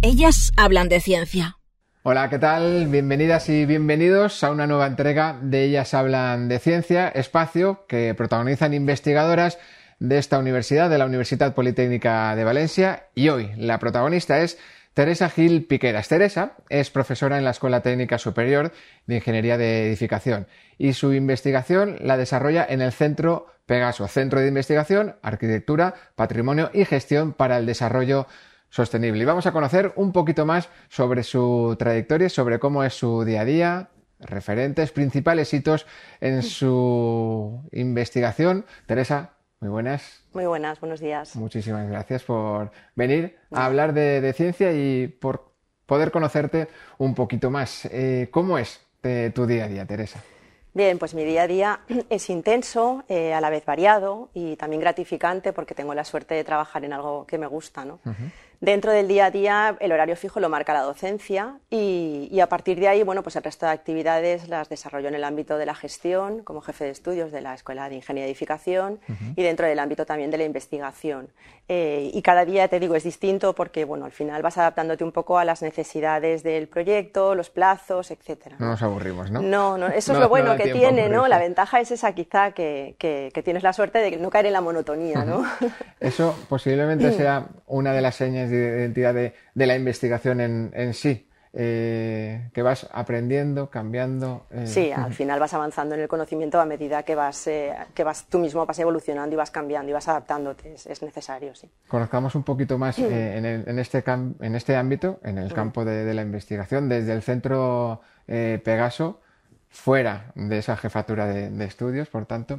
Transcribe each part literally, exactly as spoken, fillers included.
Ellas hablan de ciencia. Hola, ¿qué tal? Bienvenidas y bienvenidos a una nueva entrega de Ellas hablan de ciencia, espacio que protagonizan investigadoras de esta universidad, de la Universitat Politécnica de Valencia, y hoy la protagonista es Teresa Gil Piqueras. Teresa es profesora en la Escuela Técnica Superior de Ingeniería de Edificación y su investigación la desarrolla en el Centro Pegaso, Centro de Investigación, Arquitectura, Patrimonio y Gestión para el Desarrollo Sostenible. Y vamos a conocer un poquito más sobre su trayectoria, sobre cómo es su día a día, referentes, principales hitos en su investigación. Teresa, muy buenas. Muy buenas, buenos días. Muchísimas gracias por venir a hablar de, de ciencia y por poder conocerte un poquito más. Eh, ¿Cómo es de tu día a día, Teresa? Bien, pues mi día a día es intenso, eh, a la vez variado y también gratificante porque tengo la suerte de trabajar en algo que me gusta, ¿no? Uh-huh. Dentro del día a día el horario fijo lo marca la docencia y, y a partir de ahí, bueno, pues el resto de actividades las desarrollo en el ámbito de la gestión como jefe de estudios de la Escuela de Ingeniería de Edificación uh-huh. y dentro del ámbito también de la investigación. Eh, y cada día, te digo, es distinto porque, bueno, al final vas adaptándote un poco a las necesidades del proyecto, los plazos, etcétera. No nos aburrimos, ¿no? No, no, eso no, es lo bueno no que tiene, ¿no? La ventaja es esa quizá que, que, que tienes la suerte de no caer en la monotonía, ¿no? Uh-huh. Eso posiblemente sea una de las señas de identidad de, de la investigación en, en sí, eh, que vas aprendiendo, cambiando. Eh. Sí, al final vas avanzando en el conocimiento a medida que vas, eh, que vas tú mismo vas evolucionando y vas cambiando y vas adaptándote, es, es necesario, sí. Conozcamos un poquito más eh, en, el, en, este cam- en este ámbito, en el campo de, de la investigación, desde el Centro eh, Pegaso, fuera de esa jefatura de, de estudios, por tanto,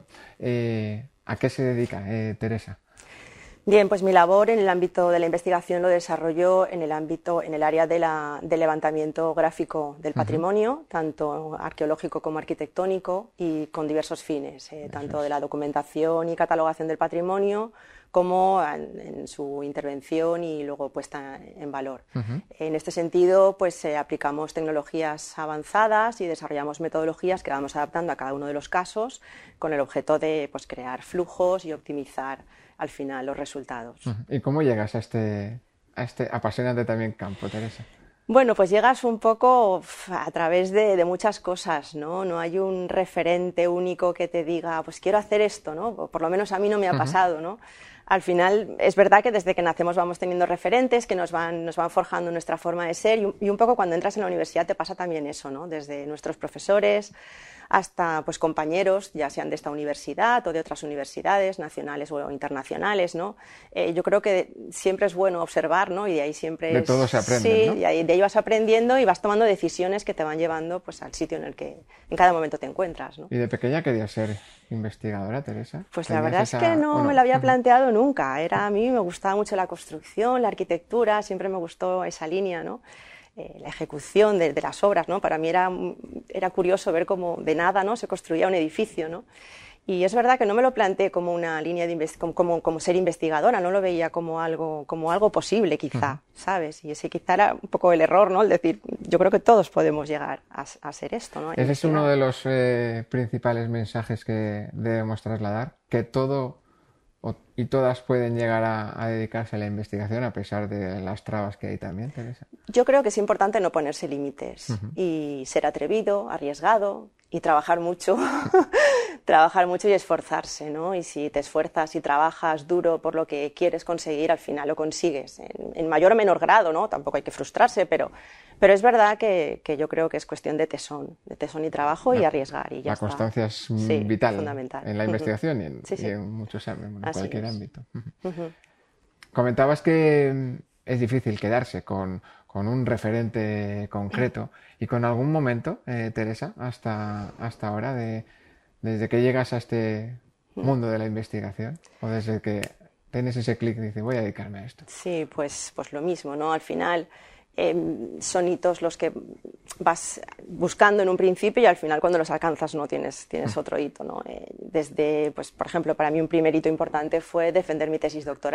eh, ¿a qué se dedica eh, Teresa? Bien, pues mi labor en el ámbito de la investigación lo desarrollo en el ámbito, en el área de la, del levantamiento gráfico del patrimonio, uh-huh. tanto arqueológico como arquitectónico, y con diversos fines, eh, tanto de la documentación y catalogación del patrimonio, como en, en su intervención y luego puesta en valor. Uh-huh. En este sentido, pues eh, aplicamos tecnologías avanzadas y desarrollamos metodologías que vamos adaptando a cada uno de los casos con el objeto de pues, crear flujos y optimizar al final los resultados. Uh-huh. ¿Y cómo llegas a este, a este apasionante también campo, Teresa? Bueno, pues llegas un poco a través de, de muchas cosas, ¿no? No hay un referente único que te diga, pues quiero hacer esto, ¿no? Por lo menos a mí no me ha pasado, ¿no? Al final, es verdad que desde que nacemos vamos teniendo referentes que nos van, nos van forjando nuestra forma de ser y un, y un poco cuando entras en la universidad te pasa también eso, ¿no? Desde nuestros profesores hasta pues compañeros, ya sean de esta universidad o de otras universidades nacionales o internacionales, ¿no? Eh, yo creo que siempre es bueno observar, ¿no? Y de ahí siempre de es... todo se aprende, sí, ¿no? y ahí, de ahí vas aprendiendo y vas tomando decisiones que te van llevando pues al sitio en el que en cada momento te encuentras, ¿no? ¿Y de pequeña querías ser investigadora, Teresa? Pues la verdad esa... es que no, no me lo había planteado nunca. Era, a mí me gustaba mucho la construcción, la arquitectura, siempre me gustó esa línea, ¿no? Eh, la ejecución de, de las obras, ¿no? Para mí era, era curioso ver cómo de nada, ¿no? Se construía un edificio, ¿no? Y es verdad que no me lo planteé como una línea de investi- como, como, como ser investigadora, no lo veía como algo, como algo posible, quizá, uh-huh. ¿sabes? Y ese quizá era un poco el error, ¿no? El decir, yo creo que todos podemos llegar a, a ser esto, ¿no? Ese es uno de los eh, principales mensajes que debemos trasladar, que todo y todas pueden llegar a, a dedicarse a la investigación a pesar de las trabas que hay también, Teresa. Yo creo que es importante no ponerse límites uh-huh. y ser atrevido, arriesgado y trabajar mucho, trabajar mucho y esforzarse, ¿no? Y si te esfuerzas y trabajas duro por lo que quieres conseguir, al final lo consigues, en, en mayor o menor grado, ¿no? Tampoco hay que frustrarse, pero, pero es verdad que, que yo creo que es cuestión de tesón, de tesón y trabajo la, y arriesgar y ya La está. constancia es sí, vital fundamental. en la investigación y en, sí, sí. y en muchos en cualquier es. ámbito. Uh-huh. Comentabas que es difícil quedarse con, con un referente concreto y con algún momento, eh, Teresa, hasta, hasta ahora, de, desde que llegas a este mundo de la investigación o desde que tienes ese clic y dices voy a dedicarme a esto. Sí, pues, pues lo mismo, ¿no? Al final eh, son hitos los que vas buscando en un principio y al final cuando los alcanzas no tienes, tienes otro hito, ¿no? Eh, desde, pues por ejemplo, para mí un primer hito importante fue defender mi tesis doctoral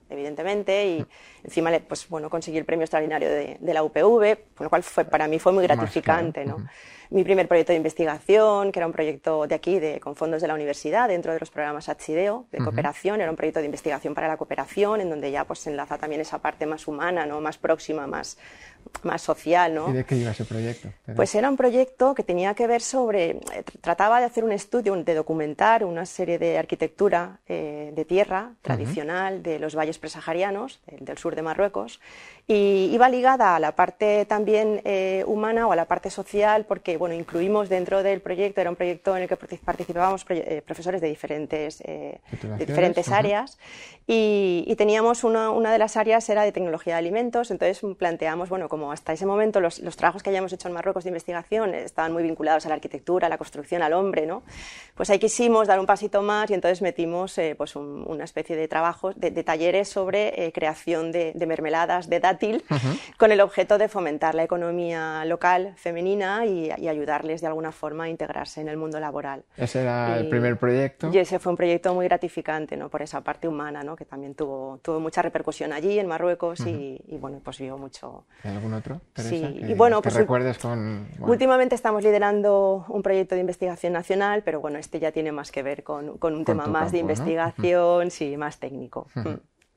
evidentemente, y encima pues, bueno, conseguí el premio extraordinario de, de la U P V, con lo cual fue, para mí fue muy gratificante, ¿no? Uh-huh. Mi primer proyecto de investigación, que era un proyecto de aquí, de, con fondos de la universidad, dentro de los programas Atsideo, de uh-huh. cooperación, era un proyecto de investigación para la cooperación, en donde ya pues, se enlaza también esa parte más humana, ¿no? Más próxima, más, más social, ¿no? ¿Y de qué iba ese proyecto? Pues era un proyecto que tenía que ver sobre, eh, trataba de hacer un estudio, de documentar una serie de arquitectura eh, de tierra tradicional uh-huh. de los valles presaharianos, del, del sur de Marruecos, y iba ligada a la parte también eh, humana o a la parte social, porque bueno, incluimos dentro del proyecto, era un proyecto en el que participábamos eh, profesores de diferentes, eh, de diferentes uh-huh. áreas, y, y teníamos una, una de las áreas era de tecnología de alimentos, entonces planteamos, bueno, como hasta ese momento los, los trabajos que hayamos hecho en Marruecos de investigación estaban muy vinculados a la arquitectura, a la construcción, al hombre, ¿no? Pues ahí quisimos dar un pasito más y entonces metimos eh, pues un, una especie de trabajos, de, de talleres sobre eh, creación de, de mermeladas de dátil uh-huh. con el objeto de fomentar la economía local femenina y, y ayudarles de alguna forma a integrarse en el mundo laboral. Ese era y, el primer proyecto. Y ese fue un proyecto muy gratificante, ¿no? Por esa parte humana, ¿no? Que también tuvo, tuvo mucha repercusión allí en Marruecos uh-huh. y, y bueno, pues vio mucho. ¿Y algún otro, Teresa? Sí, que, y bueno, que pues recuerdes con... Bueno. Últimamente estamos liderando un proyecto de investigación nacional, pero bueno, este ya tiene más que ver con, con un con tema más campo, de investigación, ¿no? Sí, más técnico. Uh-huh.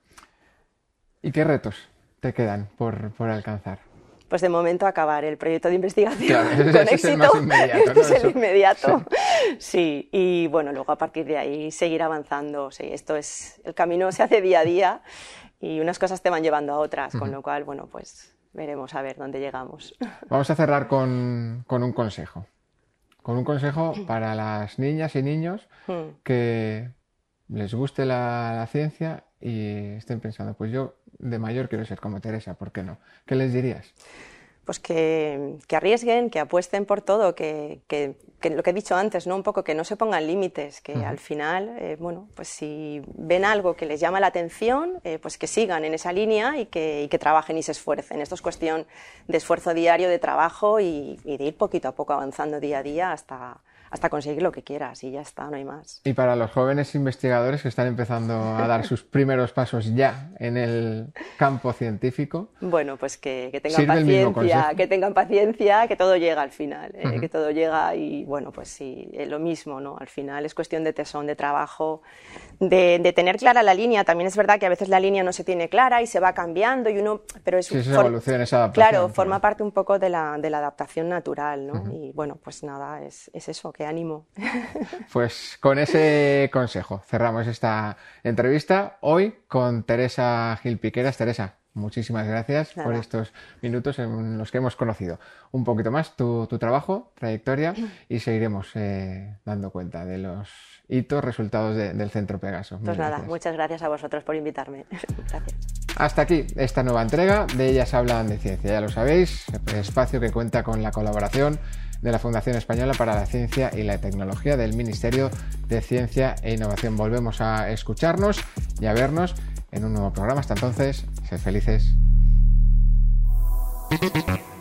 ¿Y qué retos te quedan por, por alcanzar? Pues de momento acabar el proyecto de investigación claro, ese, con ese éxito. Es el más inmediato, este ¿no? es el Eso. inmediato. Sí. sí, y bueno, luego a partir de ahí seguir avanzando. Sí, esto es, el camino se hace día a día y unas cosas te van llevando a otras, uh-huh. con lo cual, bueno, pues veremos a ver dónde llegamos. Vamos a cerrar con, con un consejo. Con un consejo para las niñas y niños que les guste la, la ciencia y estén pensando, pues yo de mayor quiero ser como Teresa, ¿por qué no? ¿Qué les dirías? Pues que, que arriesguen, que apuesten por todo, que, que, que lo que he dicho antes, ¿no? Un poco que no se pongan límites, que uh-huh. al final, eh, bueno, pues si ven algo que les llama la atención, eh, pues que sigan en esa línea y que, y que trabajen y se esfuercen. Esto es cuestión de esfuerzo diario, de trabajo y, y de ir poquito a poco avanzando día a día hasta... hasta conseguir lo que quieras y ya está, no hay más. Y para los jóvenes investigadores que están empezando a dar sus primeros pasos ya en el campo científico... Bueno, pues que, que tengan paciencia, que tengan paciencia, que todo llega al final, eh, uh-huh. que todo llega y bueno, pues sí, es lo mismo, ¿no? Al final es cuestión de tesón, de trabajo, de, de tener clara la línea. También es verdad que a veces la línea no se tiene clara y se va cambiando y uno... pero es, sí, es for... evolución, es adaptación. Claro, pero... forma parte un poco de la, de la adaptación natural, ¿no? Uh-huh. Y bueno, pues nada, es, es eso, que ánimo. Pues con ese consejo cerramos esta entrevista hoy con Teresa Gil Piqueras. Teresa, muchísimas gracias Nada. por estos minutos en los que hemos conocido un poquito más tu, tu trabajo, trayectoria y seguiremos eh, dando cuenta de los hitos, resultados de, del Centro Pegaso. Pues nada, gracias. Muchas gracias a vosotros por invitarme. Gracias. Hasta aquí esta nueva entrega de Ellas Hablan de Ciencia. Ya lo sabéis, el espacio que cuenta con la colaboración de la Fundación Española para la Ciencia y la Tecnología del Ministerio de Ciencia e Innovación. Volvemos a escucharnos y a vernos en un nuevo programa. Hasta entonces, sed felices.